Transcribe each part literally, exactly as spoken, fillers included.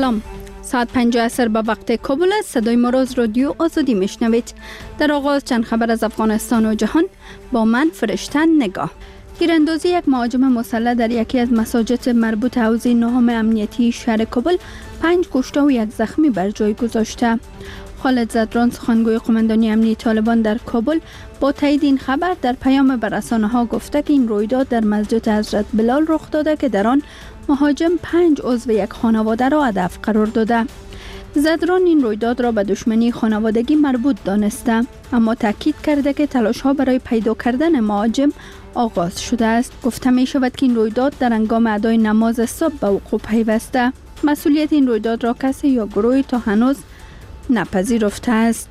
سلام. ساعت پنج عصر به وقت کابل است. صدای ما را از رادیو آزادی میشنوید. در آغاز چند خبر از افغانستان و جهان با من فرشته نگاه. تیراندازی یک مهاجم مسلح در یکی از مساجد مربوط حوزه نهم امنیتی شهر کابل پنج کشته و یک زخمی بر جای گذاشته. خالد زدران، سخنگوی قماندانی امنیتی طالبان در کابل، با تایید این خبر در پیام به رسانه‌ها گفته که این رویداد در مسجد حضرت بلال رخ داده که در آن مهاجم پنج عضو یک خانواده را هدف قرار داده. زدران این رویداد را به دشمنی خانوادگی مربوط دانسته، اما تاکید کرده که تلاش‌ها برای پیدا کردن مهاجم آغاز شده است. گفته می شود که این رویداد در هنگام ادای نماز صبح به وقوع پیوسته. مسئولیت این رویداد را کسی یا گروهی تا هنوز نپذیرفته است.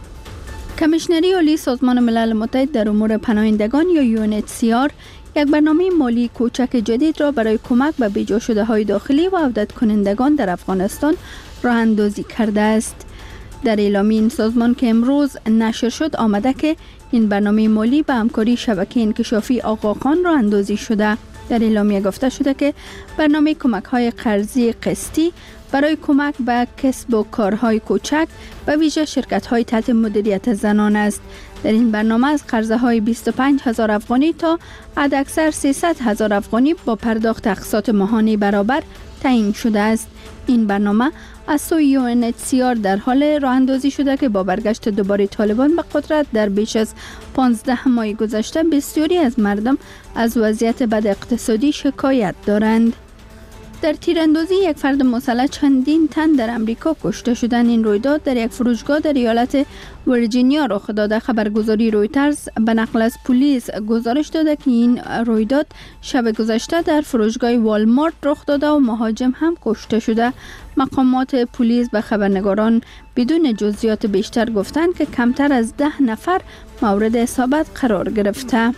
کمیشنری عالی سازمان ملل متحد در امور پناهندگان یا یو ان اچ سی آر یک برنامه مالی کوچک جدید را برای کمک به بیجا شده های داخلی و عودت کنندگان در افغانستان راه اندازی کرده است. در اعلامیه این سازمان که امروز نشر شد آمده که این برنامه مالی به همکاری شبکه انکشافی آقاخان راه اندازی شده. در اعلامیه گفته شده که برنامه کمک های قرضی قسطی برای کمک به کسب و کارهای کوچک و ویژه شرکت های تحت مدیریت زنان است. در این برنامه از قرضه های بیست و پنج هزار افغانی تا حداکثر سیصد هزار افغانی با پرداخت اقساط ماهانه برابر تعیین شده است. این برنامه از سوی یو ان اچ سی آر در حال راه اندازی شده که با برگشت دوباره طالبان به قدرت در بیش از پانزده ماه گذشته بسیاری از مردم از وضعیت بد اقتصادی شکایت دارند. در تیراندازی یک فرد مسلح چندین تن در امریکا کشته شدند. این رویداد در یک فروشگاه در ایالت ویرجینیا رخ داده. خبرگزاری رویترز به نقل از پلیس گزارش داده که این رویداد شب گذشته در فروشگاه والمارت رخ داده و مهاجم هم کشته شده. مقامات پلیس به خبرنگاران بدون جزئیات بیشتر گفتند که کمتر از ده نفر مورد اصابت قرار گرفته.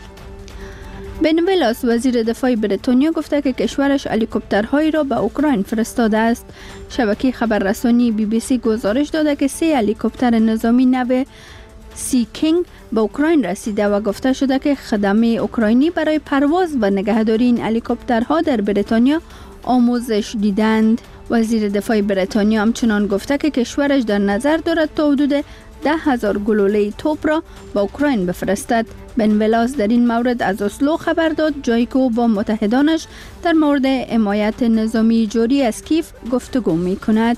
بن ویلاس، وزیر دفاع بریتانیا، گفته که کشورش هلیکوپترهایی را به اوکراین فرستاده است. شبکه خبررسانی بی بی سی گزارش داده که سه هلیکوپتر نظامی نو سی کینگ به اوکراین رسیده و گفته شده که خدمه اوکراینی برای پرواز و نگهداری این هلیکوپترها در بریتانیا آموزش دیدند. وزیر دفاع بریتانیا همچنان گفته که کشورش در نظر دارد تا حدود ده هزار گلوله توپ را با اوکراین بفرستد. بن ویلاس در این مورد از اسلو خبر داد، جایی که او با متحدانش در مورد حمایت نظامی جوری از کیف گفتگو می کند.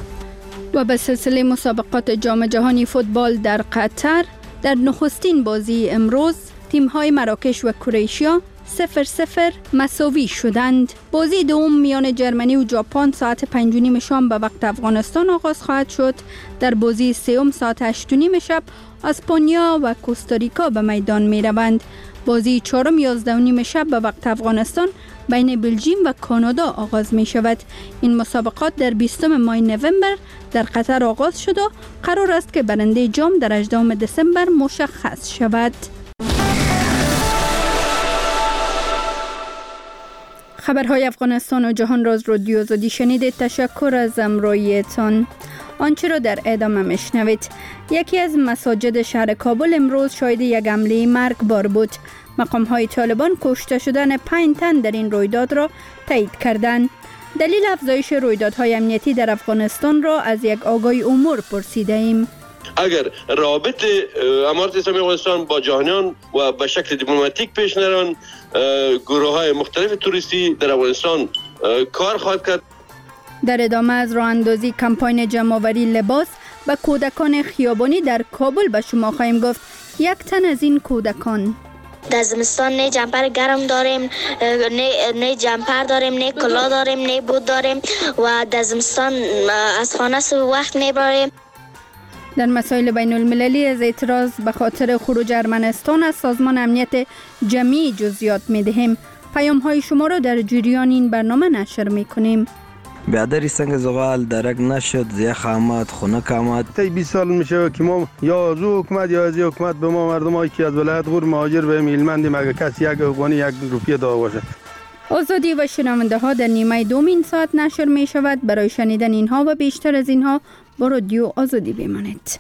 و به سلسله مسابقات جام جهانی فوتبال در قطر، در نخستین بازی امروز تیم‌های مراکش و کرواتیا صفر صفر مساوی شدند. بازی دوم میان جرمنی و ژاپن ساعت پنج و نیم شام به وقت افغانستان آغاز خواهد شد. در بازی سوم ساعت هشت و نیم شب اسپانیا و کوستاریکا به میدان می روند. بازی چهارم یازده و نیم شب به وقت افغانستان بین بلژیم و کانادا آغاز می شود. این مسابقات در بیستم ماه نوامبر در قطر آغاز شد و قرار است که برنده جام در هجدهم دسامبر مشخص شود. خبرهای افغانستان و جهان را از رادیو آزادی شنیدید. تشکر از همراهیتان. آنچه را در ادامه میشنوید. یکی از مساجد شهر کابل امروز شاهد یک حمله مرگبار بود. مقام های طالبان کشته شدن پنج تن در این رویداد را تایید کردند. دلیل افزایش رویدادهای امنیتی در افغانستان را از یک آگای امور پرسیده ایم. اگر رابط امارت اسلامی افغانستان با جهانیان و به شکل دیپلماتیک پیش نران، گروه های مختلف توریستی در افغانستان کار خواهد کرد. در ادامه از راه اندازی کمپاین جمع‌آوری لباس و کودکان خیابانی در کابل به شما خواهیم گفت. یک تن از این کودکان: در زمستان نه جمپر گرم داریم، نه نه جمپر داریم، نه کلاه داریم، نه بود داریم و در زمستان از خانه سو وقت میبریم. در مسائل بین المللی از اعتراض به خاطر خروج ارمنستان از سازمان امنیت جمعی جزئیات میدهیم. پیام های شما را در جریان این برنامه نشر میکنیم. بیادری سنگ زغال درک نشد، زیخ آمد، خنک آمد. تا بیست سال میشه که ما یا از حکومت یا از حکومت به ما مردم هایی که از ولایت غور مهاجر به میلمندیم اگه کسی یک افغانی یک روپیه داده باشه. آزادی و شنونده ها در نیمه دوم این ساعت نشر می شود. برای شنیدن اینها و بیشتر از اینها با رادیو آزادی بمانید.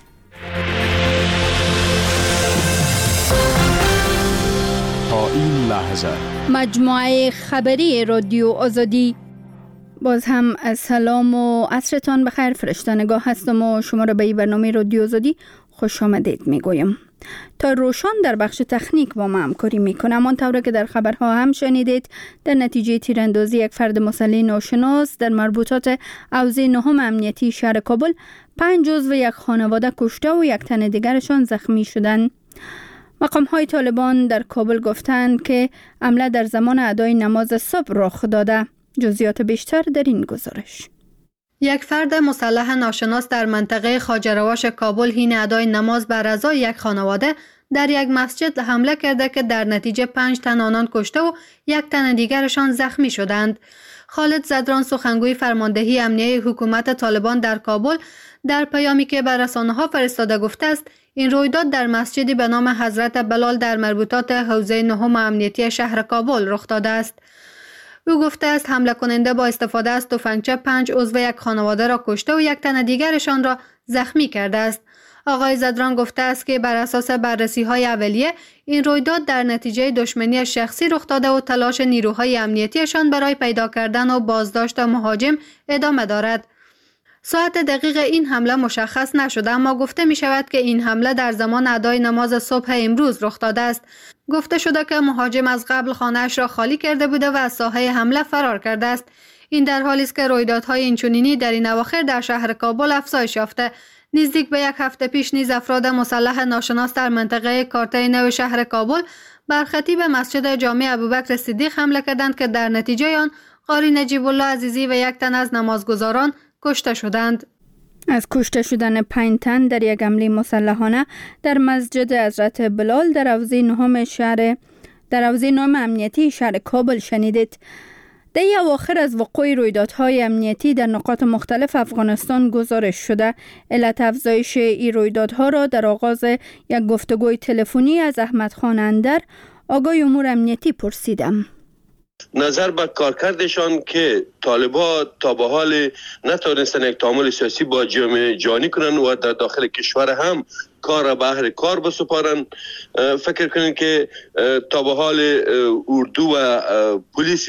تا این لحظه مجموعه خبری رادیو آزادی باز هم سلام و عصرتان بخیر. فرشته نگاه هستم و شما را به این برنامه رادیو آزادی خوش آمدید میگویم. تا روشان در بخش تکنیک با ما همکاری میکنم. آنطور که در خبرها هم شنیدید، در نتیجه تیراندازی یک فرد مسلح ناشناس در مربوطات حوزه نهم امنیتی شهر کابل، پنج عضو یک خانواده کشته و یک تن دیگرشان زخمی شدند. مقام های طالبان در کابل گفتند که حمله در زمان ادای نماز صبح رخ داده. جزئیات بیشتر در این گزارش. یک فرد مسلح ناشناس در منطقه خواجه کابل حین ادای نماز بر اعضای یک خانواده در یک مسجد حمله کرده که در نتیجه پنج تن آنان کشته و یک تن دیگرشان زخمی شدند. خالد زدران، سخنگوی فرماندهی امنیه حکومت طالبان در کابل، در پیامی که بر رسانه‌ها فرستاده گفته است این رویداد در مسجدی به نام حضرت بلال در مربوطات حوزه نهم امنیتی شهر کابل رخ داده است. او گفته است حمله کننده با استفاده از تفنگچه پنج عضو یک خانواده را کشته و یک تن دیگرشان را زخمی کرده است. آقای زدران گفته است که بر اساس بررسی‌های اولیه این رویداد در نتیجه دشمنی شخصی رخ داده و تلاش نیروهای امنیتیشان برای پیدا کردن و بازداشت مهاجم ادامه دارد. ساعت دقیق این حمله مشخص نشده، اما گفته می شود که این حمله در زمان ادای نماز صبح امروز رخ داده است. گفته شده که مهاجم از قبل خانه‌اش را خالی کرده بوده و از ساحه حمله فرار کرده است. این در حالی است که رویدادهای اینچنینی در این اواخر در شهر کابل افزایش یافته. نزدیک به یک هفته پیش نیز افراد مسلح ناشناس در منطقه کارته نو شهر کابل بر خطیب مسجد جامع ابوبکر صدیق حمله کردند که در نتیجه آن قاری نجیب الله عزیزی و یک تن از نمازگزاران کشته شدند. از کشته شدن پنج تن در یک حمله مسلحانه در مسجد حضرت بلال در حوزه نهم شهر در حوزه نهم امنیتی شهر کابل شنیدید. در این اواخر از وقوع رویدادهای امنیتی در نقاط مختلف افغانستان گزارش شده. علت افزایش این رویدادها را در آغاز یک گفتگوی تلفنی از احمد خان اندر، آگاه امور امنیتی، پرسیدم. نظر به کارکردشان که طالبان تا به حال نتوانستن یک تعامل سیاسی با جامعه جهانی کنن و در داخل کشور هم کار را به اهل کار بسپارن. فکر کنین که تا به حال اردو و پلیس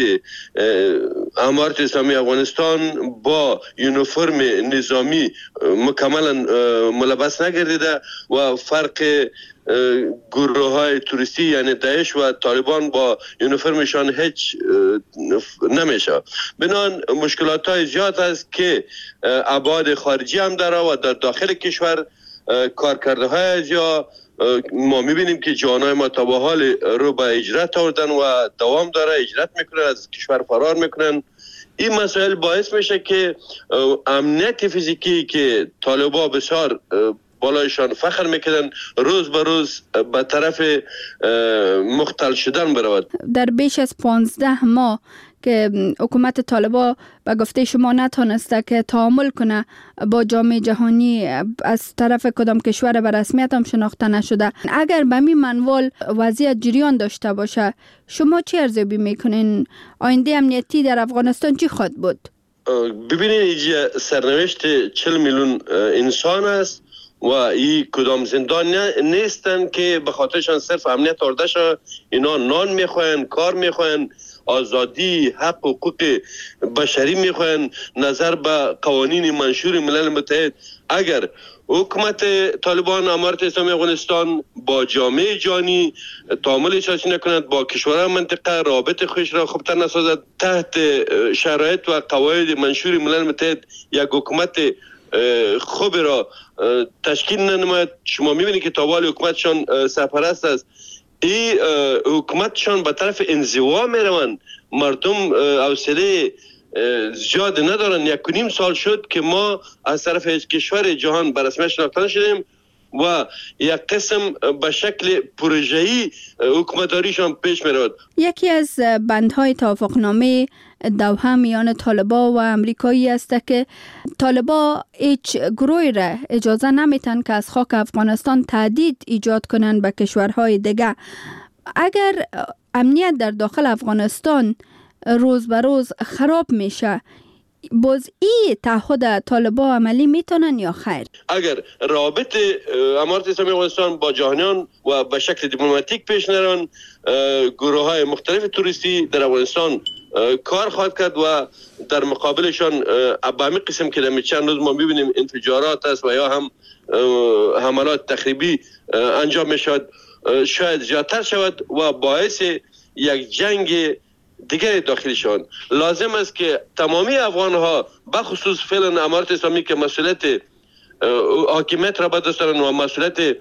امارت اسلامی افغانستان با یونیفرم نظامی مکملا ملبس نگردیده و فرق گروه های توریستی یعنی داعش و طالبان با یونیفرمشان هیچ نمیشه. بنان مشکلات های زیاد است که ابعاد خارجی هم داره و در داخل کشور کارکرده های زیاد ما میبینیم که جوانای ما تا به حال رو به اجرت آوردن و دوام داره، اجرت میکنن، از کشور فرار میکنن. این مسائل باعث میشه که امنیت فیزیکی که طالبان بسیار بالایشان فخر میکنن روز به روز به طرف مختل شدن برود. در بیش از پانزده ماه که حکومت طالبان به گفته شما نتونسته که تعامل کنه با جامعه جهانی، از طرف کدام کشور به رسمیت هم شناخته نشده، اگر به می منوال وضعیت جریان داشته باشه، شما چی ارزیابی میکنین؟ آینده امنیتی در افغانستان چی خواهد بود؟ ببینید اینجا سرنوشت چهل میلیون انسان است و این کدام زندان نیستن که به خاطرشان صرف امنیت آورده شد. اینا نان میخواین، کار میخواین، آزادی، حق و حقوق بشری میخواین، نظر به قوانین منشور ملل متحد. اگر حکومت طالبان امارت اسلامی افغانستان با جامعه جهانی تعامل سیاسی نکند، با کشورهای منطقه رابط خوش را خوبتر نسازد، تحت شرایط و قواعد منشور ملل متحد یک حکومت خوب را تشکیل ننماید، شما میبینید که تابال حکومتشان سرپرست است. این حکومتشان به طرف انزوا میروند. مردم حوصله زیاد ندارن. یک و نیم سال شد که ما از طرف هیچ کشور جهان به رسمیت شناخته نشدیم و یک قسم به شکل پروژه‌ای حکومتداریشان پیش میرود. یکی از بندهای توافقنامه دوحه میان طالبان و امریکایی است که طالبان هیچ گروهی را اجازه نمیتن که از خاک افغانستان تهدید ایجاد کنند به کشورهای دیگه. اگر امنیت در داخل افغانستان روز به روز خراب میشه، باز این تعهد طالبان عملی میتونن یا خیر؟ اگر رابط امارت اسلامی افغانستان با جهانیان و به شکل دیپلماتیک پیش نرن، گروه های مختلف توریستی در افغانستان کار خواهد کرد و در مقابلشان به همین قسم که در چند روز ما میبینیم انفجارات است و یا هم حملات تخریبی انجام میشود شاید زیادتر شود و باعث یک جنگ دیگر داخلیشان. لازم است که تمامی افغان ها بخصوص فعلا امارت اسلامی که مسئولیت حاکمیت را به دست دارند و مسئولیت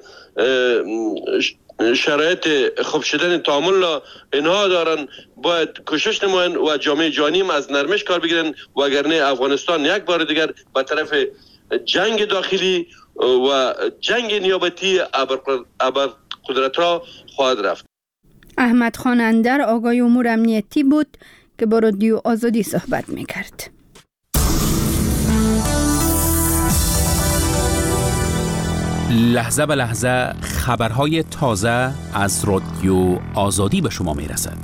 شرایط خوب شدن تعامل را اینها دارن باید کوشش نمایند و جامعه جهانی از نرمش کار بگیرن وگرنه افغانستان یک بار دیگر به طرف جنگ داخلی و جنگ نیابتی ابر قدرت را خواهد رفت. احمد خان اندر آقای امور امنیتی بود که با رادیو آزادی صحبت میکرد. لحظه به لحظه خبرهای تازه از رادیو آزادی به شما میرسد.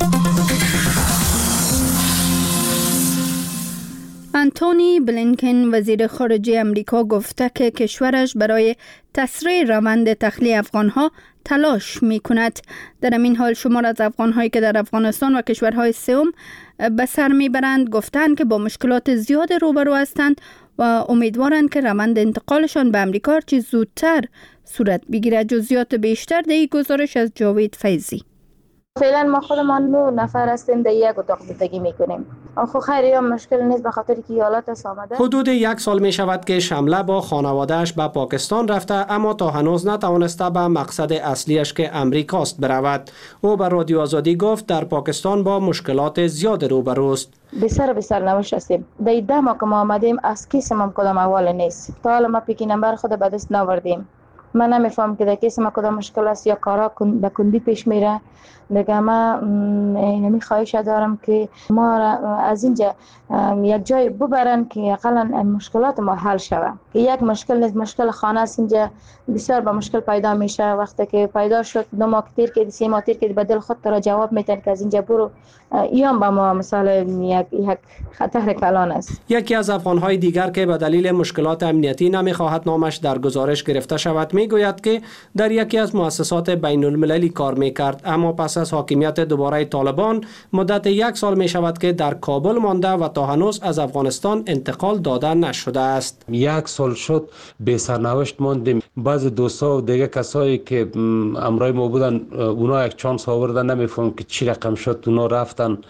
آنتونی بلینکن وزیر خارجه امریکا گفته که کشورش برای تسریع روند تخلیه افغانها تلاش می کند. در این حال شمار از افغانهایی که در افغانستان و کشورهای سوم به سر می برند گفتند که با مشکلات زیاد روبرو هستند و امیدوارند که روند انتقالشان به امریکا چه زودتر صورت بگیرد. جزئیات بیشتر در این گزارش از جاوید فیضی. فعلا ما خودمان نه نفر هستیم در یک اتاق زندگی میکنیم. خب خیلی هم مشکل نیست به خاطر که ایالات است آمده. حدود یک سال می شود که شمله با خانوادهش به پاکستان رفته اما تا هنوز نتوانسته به مقصد اصلیش که امریکاست برود. او به رادیو آزادی گفت در پاکستان با مشکلات زیاد روبروست. بسر بسر نوش هستیم. در ده ماه که ما آمدیم از کیسم هم کدام احوال نیست. تا حالا ما پیکی نمبر خود به دست ناوردیم. من نمیفهم که در کیس ما کدام مشکل است یا کارا به کندی پیش میره. دیگه ما اینمی خواهش دارم که ما از اینجا یک جای ببرن که اقلا مشکلات ما حل شود. که یک مشکل نیست، مشکل خانه است اینجا بسیار با مشکل پیدا میشه. وقتی که پیدا شد دو ماه تیر که سه ماه تیر که بدل خود را جواب میتن که از اینجا برو، ایام با ما مثلا یک یک خطر کلان است. یکی از افغانهای دیگر که به دلیل مشکلات امنیتی نمیخواهد نامش در گزارش گرفته شود میگوید که در یکی از مؤسسات بین المللی کار میکرد اما پس از حاکمیت دوباره طالبان مدت یک سال می شود که در کابل مانده و تا هنوز از افغانستان انتقال داده نشده است. یک سال شد به سرنوشت ماندیم. بعض دوستا و دیگه کسایی که امرای ما بودن اونا یک چانس آوردن، نمیفهم که چی رقم شد اونا رفتن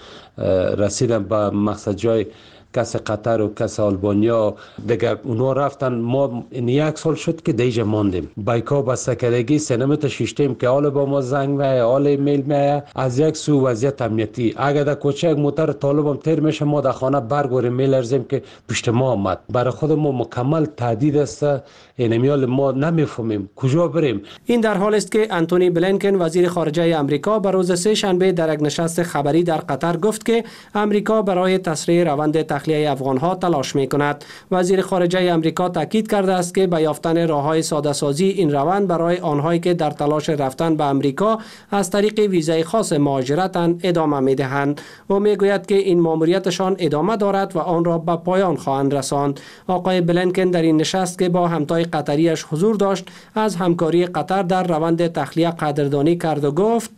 رسیدن به مقصد جای کس قطر و کس آلبانیا دیگر اونا رفتن. ما این یک سال شد که دیجا ماندیم. بایکا بسته کردگی سنمت شیشتیم که حال با ما زنگ میه حال ایمیل میه. از یک سو وضعیت امنیتی اگر در کوچه یک موتر طالب هم تیر میشه ما در خانه برگوریم میلرزیم که پشت ما آمد. برای خود ما مکمل تهدید است. اینمیال ما نمیفهمیم کجا بریم. این در حال است که آنتونی بلینکن وزیر خارجه امریکا بر روز سه شنبه در یک نشست خبری در قطر گفت که امریکا برای تسریع روند تخلیه افغانها تلاش می‌کند. وزیر خارجه امریکا تاکید کرده است که به یافتن راه‌های ساده‌سازی این روند برای آنهایی که در تلاش رفتن به امریکا از طریق ویزای خاص مهاجرتند ادامه می‌دهند و می‌گوید که این ماموریتشان ادامه دارد و آن را به پایان خواهند رساند. آقای بلینکن در این نشست که با همتای قطریش حضور داشت از همکاری قطر در روند تخلیه قدردانی کرد و گفت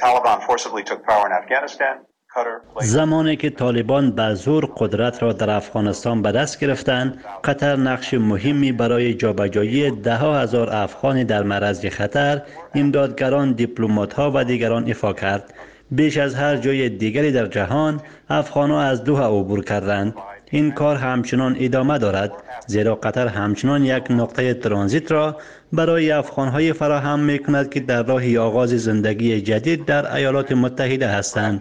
زمانی که طالبان به زور قدرت را در افغانستان به دست گرفتند، قطر نقش مهمی برای جابجایی ده ها هزار افغان در معرض خطر، امدادگران، دیپلمات‌ها و دیگران ایفا کرد. بیش از هر جای دیگری در جهان افغان‌ها از دوحه عبور کردند. این کار همچنان ادامه دارد زیرا قطر همچنان یک نقطه ترانزیت را برای افغان‌های فراهم می‌کند که در راه آغاز زندگی جدید در ایالات متحده هستند.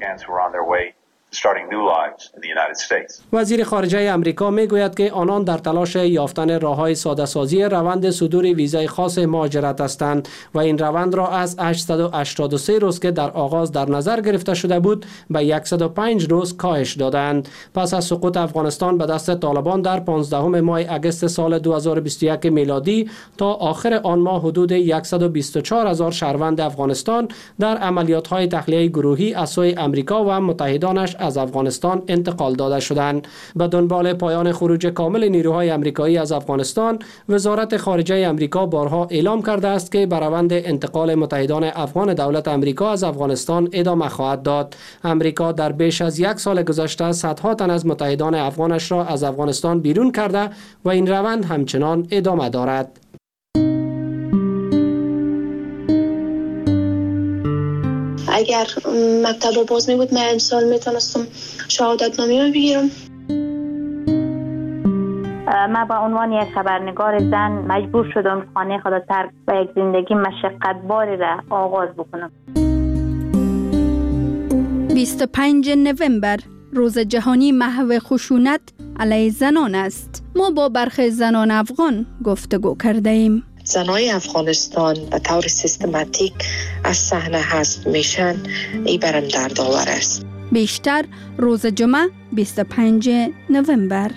وزیر خارجه امریکا میگوید که آنان در تلاش یافتن راه‌های ساده‌سازی روند صدور ویزای خاص مهاجرت هستند و این روند را از هشتصد و هشتاد و سه روز که در آغاز در نظر گرفته شده بود به صد و پنج روز کاهش دادند. پس از سقوط افغانستان به دست طالبان در پانزدهم ماه اگست سال دو هزار و بیست و یک میلادی تا آخر آن ماه حدود صد و بیست و چهار هزار شهروند افغانستان در عملیات‌های تخلیه گروهی از سوی امریکا و متحدانش از افغانستان انتقال داده شدند. به دنبال پایان خروج کامل نیروهای آمریکایی از افغانستان، وزارت خارجه آمریکا بارها اعلام کرده است که به روند انتقال متحدان افغان دولت آمریکا از افغانستان ادامه خواهد داد. آمریکا در بیش از یک سال گذشته صدها تن از متحدان افغانش را از افغانستان بیرون کرده و این روند همچنان ادامه دارد. اگر مکتب باز می بود من امسال میتونستم شهادت نامه رو بگیرم. من به عنوان یک خبرنگار زن مجبور شدم خانه خود را ترک و یک زندگی مشقت باری را آغاز بکنم. بیست و پنجم نوامبر روز جهانی محو خشونت علیه زنان است. ما با برخی زنان افغان گفتگو کرده ایم. زنای افغانستان به طور سیستماتیک از صحنه حذف میشن، این برام دردآور است. بیشتر روز جمعه بیست و پنجم نوامبر.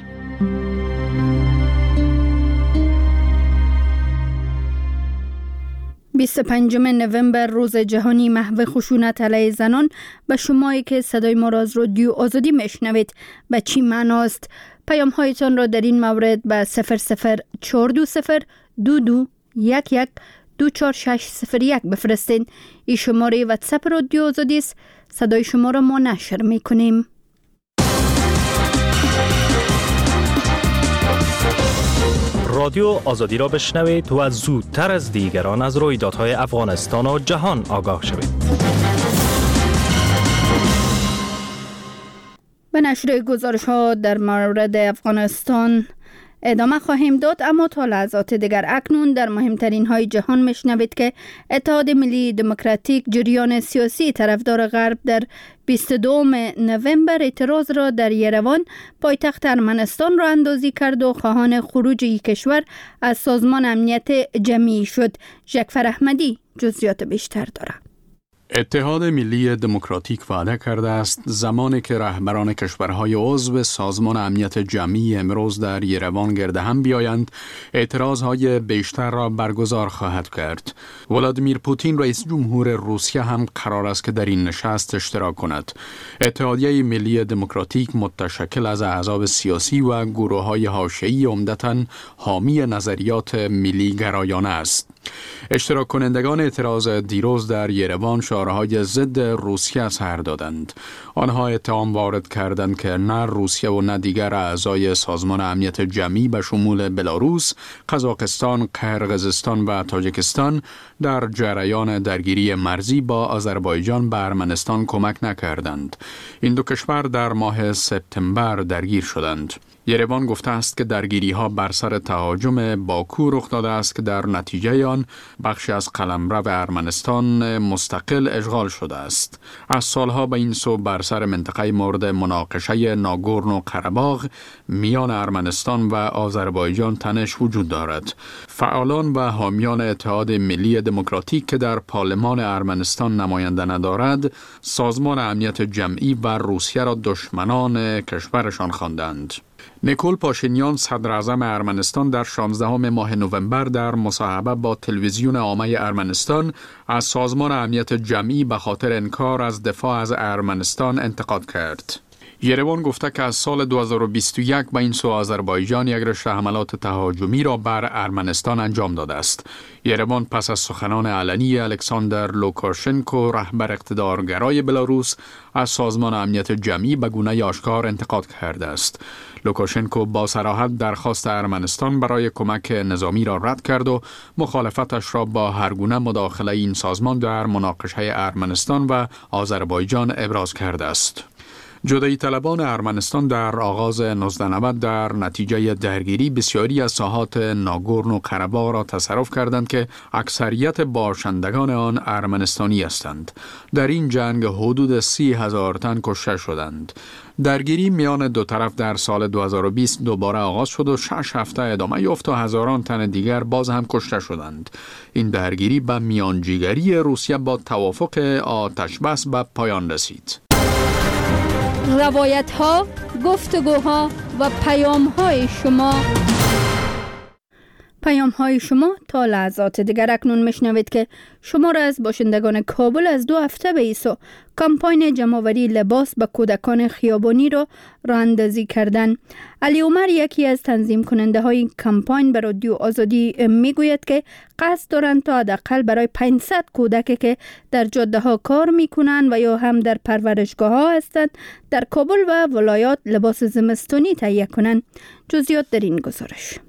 بیست و پنجم نوامبر روز جهانی محو خشونت علیه زنان. به شمایی که صدای ما را از رادیو آزادی میشنوید به چی معناست؟ پیام هایتان را در این مورد به صفر صفر چهار دو صفر دو دو یک یک دو چهار شش صفر یک بفرستین. این شماره واتساپ رادیو آزادی است. صدای شما را ما نشر میکنیم. رادیو آزادی را بشنوید و زودتر از دیگران از رویدادهای افغانستان و جهان آگاه شوید. به نشر گزارش ها در مورد افغانستان ادامه خواهیم داد، اما تا لحظات دیگر اکنون در مهمترین های جهان میشنوید که اتحاد ملی دموکراتیک، جریان سیاسی طرفدار غرب، در بیست و دوم نوامبر اعتراض را در یروان پایتخت ارمنستان را اندازی کرد و خواهان خروج این کشور از سازمان امنیت جمعی شد. جعفر احمدی جزئیات بیشتر دارد. اتحاد ملی دموکراتیک وعده کرده است زمانی که رهبران کشورهای عضو سازمان امنیت جمعی امروز در یروان گرد هم بیایند، اعتراضهای بیشتر را برگزار خواهد کرد. ولادیمیر پوتین رئیس جمهور روسیه هم قرار است که در این نشست اشتراک کند. اتحادیه ملی دموکراتیک متشکل از احزاب سیاسی و گروه‌های حاشیه‌ای عمدتاً حامی نظریات ملی گرایانه است. اشتراک کنندگان اعتراض دیروز در یروان شعارهای ضد روسیه سر دادند. آنها اتهام وارد کردند که نه روسیه و نه دیگر اعضای سازمان امنیت جمعی به شمول بلاروس، قزاقستان، قرقیزستان و تاجیکستان در جریان درگیری مرزی با آذربایجان به ارمنستان کمک نکردند. این دو کشور در ماه سپتامبر درگیر شدند. یروان گفته است که درگیری ها بر سر تهاجم باکو رخ داده است که در نتیجه آن بخشی از قلمرو ارمنستان مستقل اشغال شده است. از سالها به این سو بر سر منطقه مورد مناقشه ناگورنو قره‌باغ میان ارمنستان و آذربایجان تنش وجود دارد. فعالان و حامیان اتحاد ملی دموکراتیک که در پارلمان ارمنستان نماینده ندارد، سازمان امنیت جمعی و روسیه را دشمنان کشورشان خواندند. نیکول پاشینیان صدر اعظم ارمنستان در شانزدهم ماه نوامبر در مصاحبه با تلویزیون عامه ارمنستان از سازمان امنیت جمعی به خاطر انکار از دفاع از ارمنستان انتقاد کرد. یروان گفته که از سال دو هزار و بیست و یک به این سو آذربایجان یک رشته حملات تهاجمی را بر ارمنستان انجام داده است. یروان پس از سخنان علنی الکساندر لوکاشنکو رهبر اقتدارگرای بلاروس از سازمان امنیت جمعی به گونه آشکار انتقاد کرده است. لوکاشنکو با صراحت درخواست ارمنستان برای کمک نظامی را رد کرد و مخالفتش را با هر گونه مداخله این سازمان در مناقشه ارمنستان و آذربایجان ابراز کرده است. جدایی طلبان ارمنستان در آغاز نوزده نود در نتیجه درگیری بسیاری از ساحات ناگورنو قره‌باغ را تصرف کردند که اکثریت باشندگان آن ارمنستانی هستند. در این جنگ حدود سی هزار تن کشته شدند. درگیری میان دو طرف در سال دو هزار و بیست دوباره آغاز شد و شش هفته ادامه یافت و هزاران تن دیگر باز هم کشته شدند. این درگیری به میانجیگری روسیه با توافق آتش بس به پایان رسید. روایت ها، گفتگوها و پیام های شما پیام های شما تا لحظات دیگر. اکنون میشنوید که شمار از باشندگان کابل از دو هفته به ایسو کمپاین جمع‌آوری لباس به کودکان خیابانی را راه اندازی کردند. علی عمر، یکی از تنظیم کننده های کمپاین، به رادیو آزادی میگوید که قصد دارند تا حداقل برای پانصد کودک که در جاده ها کار میکنند و یا هم در پرورشگاه ها هستند در کابل و ولایات لباس زمستانی تهیه کنند. جزئیات در این گزارش.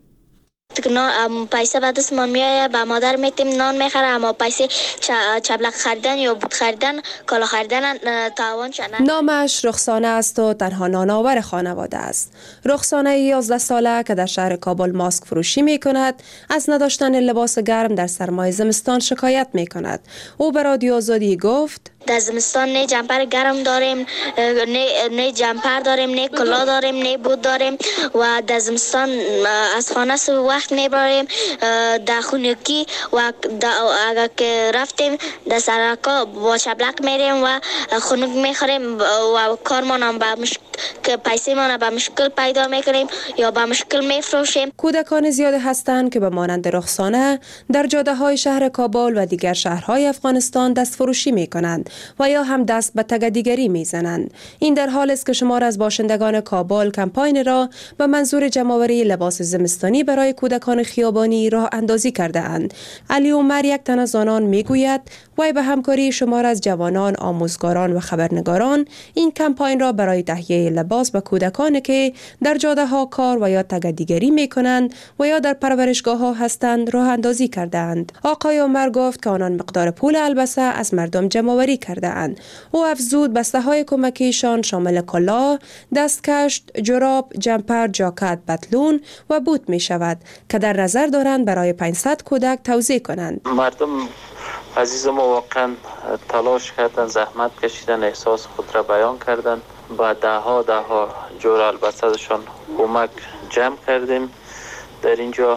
پیسه به دست ما میایه، به مادر میتیم نان میخره، اما پیسه چبلق خریدن یا بود خریدن، کالا خریدن تاوان شدن. نامش رخسانه است و تنها نانآور خانواده است. رخسانه یازده ساله که در شهر کابل ماسک فروشی می کند، از نداشتن لباس گرم در سرمای زمستان شکایت می کند. او به رادیو آزادی گفت: در زمستان نه جمپر گرم داریم، نه نه جمپر داریم، نه کلا داریم، نه بود داریم و در زمستان از خانه سو وقت میبریم در خونگی و اگر که رفتیم در سرکا با شبلق میریم و خونگ میخوریم و کارمان هم به مشکل که پیسه ما به مشکل پیدا میکنیم یا به مشکل میفروشیم. کودکان زیاد هستند که به مانند رخسانه در جاده های شهر کابل و دیگر شهرهای افغانستان دست فروشی می کنند و یا هم دست به تگدیگری می زنند. این در حال است که شمار از باشندگان کابل کمپاین را به منظور جمع‌آوری لباس زمستانی برای کودکان خیابانی راه اندازی کرده اند. علی عمر، یک تن از آنان، می گوید وی به همکاری شمار از جوانان، آموزگاران و خبرنگاران این کمپاین را برای تهیه لباس به کودکانی که در جاده ها کار و یا تگدیگری می کنند و یا در پرورشگاه ها هستند راه اندازی کرده اند. آقای عمر گفت که آنان مقدار پول البسه از مردم جمع‌آوری کرده اند. او افزود بسته های کمکیشان شامل کلاه، دستکش، جراب، جمپر، جاکت، پتلون و بوت می شود که در نظر دارند برای پانصد کودک توزیع کنند. مردم عزیز ما واقعا تلاش کردن، زحمت کشیدن، احساس خود را بیان کردن. با ده ها ده ها جور البسه‌شان کمک جمع کردیم در اینجا.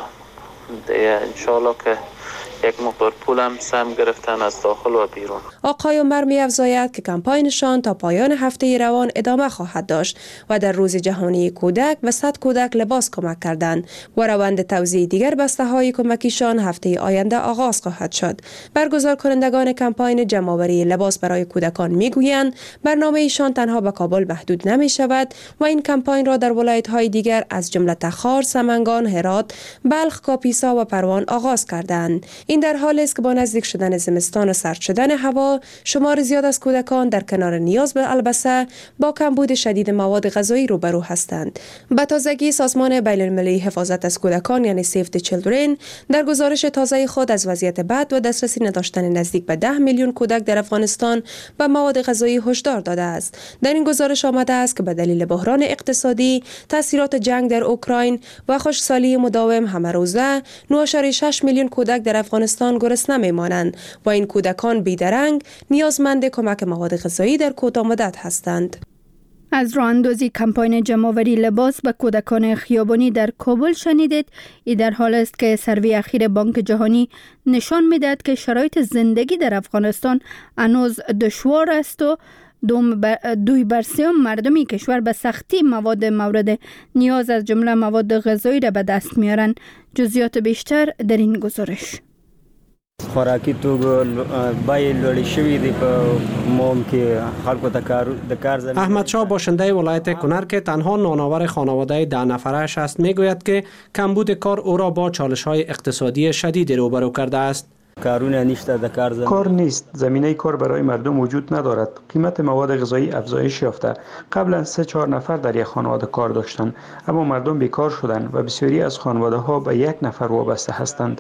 انشاءالله که یک مقدار پول هم سهم گرفتن از داخل و بیرون. آقای عمر می افزاید که کمپاینشان تا پایان هفته روان ادامه خواهد داشت و در روز جهانی کودک و صد کودک لباس کمک کردند و روند توزیع دیگر بسته های کمکیشان هفته آینده آغاز خواهد شد. برگزار کنندگان کمپاین جمع‌آوری لباس برای کودکان می گویند برنامه ایشان تنها به کابل محدود نمی شود و این کمپاین را در ولایت های دیگر از جمله تخار، سمنگان، هرات، بلخ، کاپیسا و پروان آغاز کردند. این در حالی است که با نزدیک شدن زمستان و سرد شدن هوا، شمار زیاد از کودکان در کنار نیاز به البسه با کمبود شدید مواد غذایی روبرو هستند. به تازگی سازمان بین‌المللی حفاظت از کودکان یعنی سیو دی چیلدرن در گزارش تازه خود از وضعیت بد و دسترسی نداشتن نزدیک به ده میلیون کودک در افغانستان به مواد غذایی هشدار داده است. در این گزارش آمده است که به دلیل بحران اقتصادی، تاثیرات جنگ در اوکراین و خشکسالی مداوم همه روزه نه ممیز شش میلیون کودک در افغانستان گرسنه میمانند و این کودکان بیدرنگ نیازمند کمک مواد غذایی در کوتاه مدت هستند. از راه اندازی کمپاین جمع‌آوری لباس به کودکان خیابانی در کابل شنیدید. این در حال است که سروی اخیر بانک جهانی نشان می‌دهد که شرایط زندگی در افغانستان هنوز دشوار است و دوم بر دوی بر سوم مردمی کشور به سختی مواد مورد نیاز از جمله مواد غذایی را به دست میارند. جزئیات بیشتر در این گزارش. خوراکي توکو بای لوړې شوې دي په موم کې خلکو ته کار د کار زمینه. احمد شاه باشنده ولایت کنر که تنها نانآور خانواده ده نفرش است میگوید که کمبود کار او را با چالش‌های اقتصادی شدید روبرو کرده است. کار نیست، زمینه کار برای مردم وجود ندارد. قیمت مواد غذایی افزایش یافته. قبلا سه چهار نفر در یک خانواده کار داشتند، اما مردم بیکار شدند و بسیاری از خانواده ها به یک نفر وابسته هستند.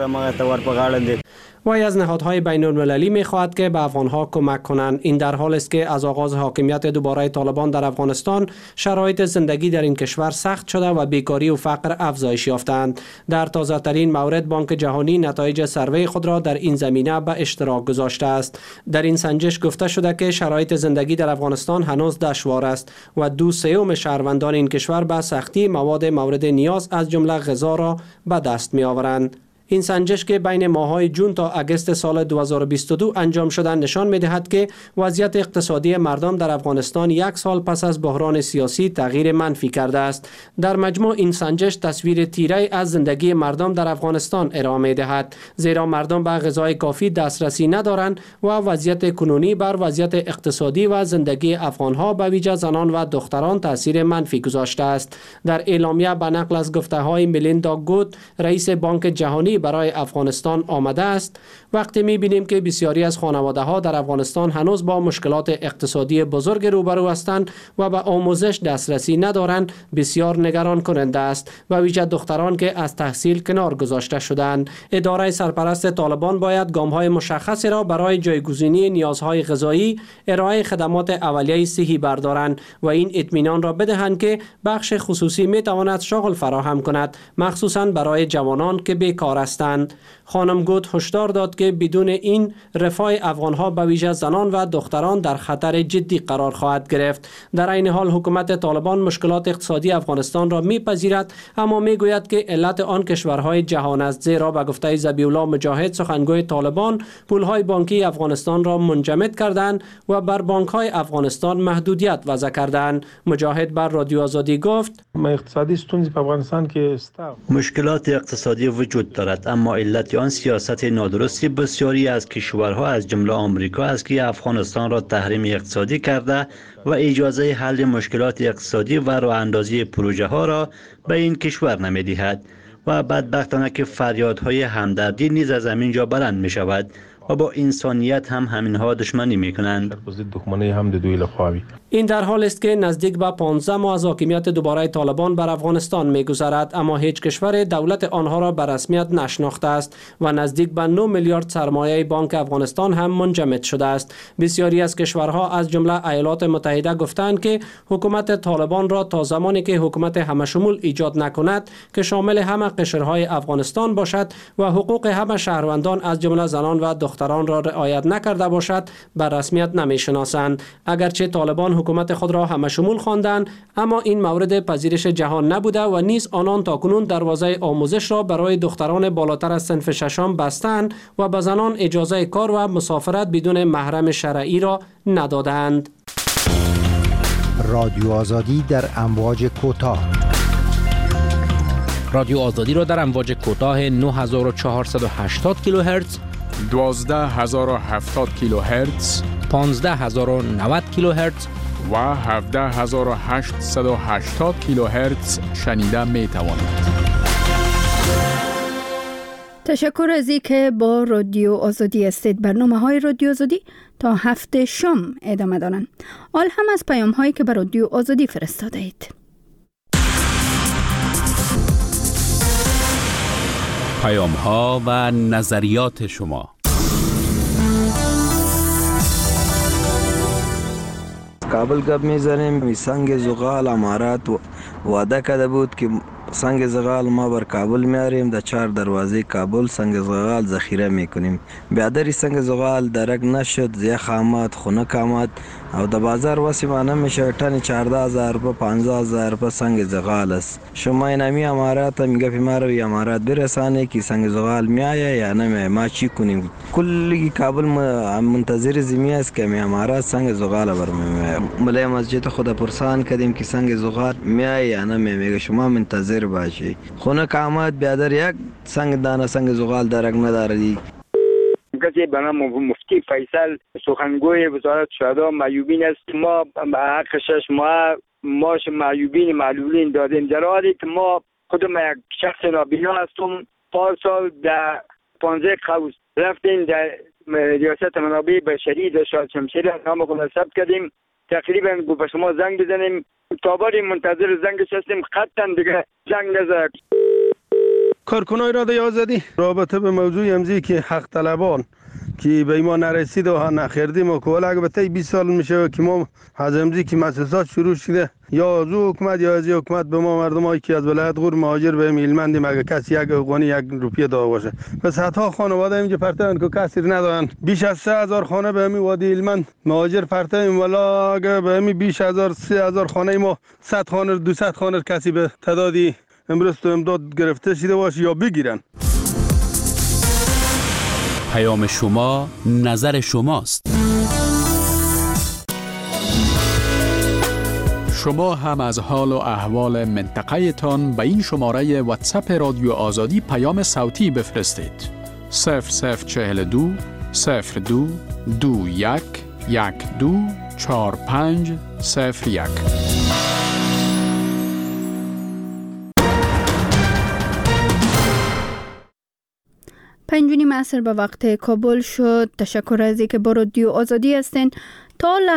وی از نهادهای بین المللی می خواهد که به افغانها کمک کنند. این در حال است که از آغاز حاکمیت دوباره طالبان در افغانستان شرایط زندگی در این کشور سخت شده و بیکاری و فقر افزایش یافتند. در تازه ترین مورد بانک جهانی نتایج سروی خود را در این زمینه به اشتراک گذاشته است. در این سنجش گفته شده که شرایط زندگی در افغانستان هنوز دشوار است و دو سوم شهروندان این کشور به سختی مواد مورد نیاز از جمله غذا را به دست می آورند. این سنجش که بین ماه‌های جون تا اگست سال دو هزار و بیست و دو انجام شده نشان می‌دهد که وضعیت اقتصادی مردم در افغانستان یک سال پس از بحران سیاسی تغییر منفی کرده است. در مجموع این سنجش تصویر تیره از زندگی مردم در افغانستان ارائه می‌دهد، زیرا مردم به غذای کافی دسترسی ندارند و وضعیت کنونی بر وضعیت اقتصادی و زندگی افغان‌ها به ویژه زنان و دختران تاثیر منفی گذاشته است. در اعلامیه به نقل از گفته‌های میلیندا گوت، رئیس بانک جهانی برای افغانستان آمده است: وقتی می‌بینیم که بسیاری از خانواده‌ها در افغانستان هنوز با مشکلات اقتصادی بزرگ روبرو هستند و به آموزش دسترسی ندارند، بسیار نگران کننده است، و ویژه دختران که از تحصیل کنار گذاشته شدند. اداره سرپرست طالبان باید گام‌های مشخصی را برای جایگزینی نیازهای غذایی، ارائه خدمات اولیه صحی بردارند و این اطمینان را بدهند که بخش خصوصی می‌تواند شغل فراهم کند، مخصوصاً برای جوانان که بیکار هستند. خانم گوت هشدار داد که بدون این رفاه افغان‌ها به ویژه زنان و دختران در خطر جدی قرار خواهد گرفت. در این حال حکومت طالبان مشکلات اقتصادی افغانستان را می‌پذیرد، اما می‌گوید که علت آن کشورهای جهان است، زیرا به گفته ذبیح الله مجاهد سخنگوی طالبان، پول‌های بانکی افغانستان را منجمد کردند و بر بانک‌های افغانستان محدودیت وضع کردند. مجاهد بر رادیو آزادی گفت: اقتصادی ستونزی په افغانستان کې مشکلات اقتصادی وجود دارد، اما علت آن سیاست نادرستی بسیاری از کشورها از جمله آمریکا است که افغانستان را تحریم اقتصادی کرده و اجازه حل مشکلات اقتصادی و راه اندازی پروژه ها را به این کشور نمی‌دهد و بدبختانه که فریادهای همدردی نیز از همین جا بلند می شود و با انسانیت هم همینها دشمنی می کنند. این در حال است که نزدیک به پانزده ماه از حاکمیت دوباره طالبان بر افغانستان می گذرد، اما هیچ کشور دولت آنها را به رسمیت نشناخته است و نزدیک به نه میلیارد سرمایه بانک افغانستان هم منجمد شده است. بسیاری از کشورها از جمله ایالات متحده گفتند که حکومت طالبان را تا زمانی که حکومت همشمول ایجاد نکند که شامل همه قشرهای افغانستان باشد و حقوق همه شهروندان از جمله زنان و دختران را رعایت نکرده باشد بر رسمیت نمی‌شناسند. اگرچه طالبان حکومت خود را همشمول خواندند، اما این مورد پذیرش جهان نبوده و نیز آنان تاکنون دروازه آموزش را برای دختران بالاتر از صنف ششم بستند و به زنان اجازه کار و مسافرت بدون محرم شرعی را ندادند. رادیو آزادی در امواج کوتاه. رادیو آزادی را در امواج کوتاه نه هزار و چهارصد و هشتاد کیلوهرتز، دوازده هزار و هفتاد کیلوهرتز، پانزده هزار و نود کیلوهرتز و هفده هزار و هشتصد و هشتاد کیلوهرتز شنیده می توانید. تشکر از اینکه با رادیو آزادی هستید. برنامه‌های رادیو آزادی تا هفته شام ادامه دارند. آل هم از پیام‌هایی که به رادیو آزادی فرستاده اید. پیام‌ها و نظریات شما. کابل گپ میزنیم. سنگ زغال امارات وعده کرده بود که سنگ زغال ما بر کابل میاریم، در چهار دروازه کابل سنگ زغال ذخیره میکنیم. بیادری سنگ زغال درک نشد، زیخ آمد، خنک آمد او در بازار واسه مانه میشه تن چهارده هزار روپه پانزده هزار روپه سنگ زغال است. شما این امی امارات میگه ما رو امارات برسانه که سنگ زغال میایه یا نه، ما چی کنیم؟ کلی کابل منتظر زمین است که می امارات سنگ زغال برمیه. ملای مسجد خدا پرسان کردیم که سنگ زغال میایه یا نه، میگه شما منتظر باشی. خنک آمد، بیادر یک سنگ دانه سنگ زغال درک نداری. کسی به نام مفتی فیصل سخنگوی وزارت شهدا معیوبین است. ما حق شش ماه ماش معیوبین معلولین دادیم، در حالی که ما خودم یک شخص نابینا هستم. پارسال در پانزده قوس رفتیم در ریاست منابع بشری در شهر شمشیر نام خود ثبت کردیم. تقریبا گفت به شما زنگ بزنیم، تاباری منتظر زنگش هستیم، خطا دیگه زنگ نزد. کارکنای رادیو آزادی رابطه به موضوع امزی که حق طلبان که به ما نرسید و نخیردیم و کوالا اگه بطه بیست سال میشه که ما از امزی که مسئسات شروع شده یا از او حکومت یا از حکومت به ما مردم هایی که از ولایت غور مهاجر به میلمندیم اگه کسی یک حقوقی یک روپیه داده باشه. پس حتی خانواده اینجا پرتن که کسی ندارن. بیش از سه هزار خانه به همی وادی ایلمند مهاجر پرتیم، ولی اگه به همی بیش هزار سه هزار خانه ما صد خانه دویست خانه کسی به تعدادی امروز تو امداد گرفته شده باشه یا بگیرن. پیام شما نظر شماست. شما هم از حال و احوال منطقه تان به این شماره واتساپ رادیو آزادی پیام صوتی بفرستید. صفر صفر چهل دو صفر دو دو یک یک دو چهار پنج صفر یک. پنج و نیم عصر به وقت کابل شد. تشکر از اینکه با رادیو آزادی هستین. تا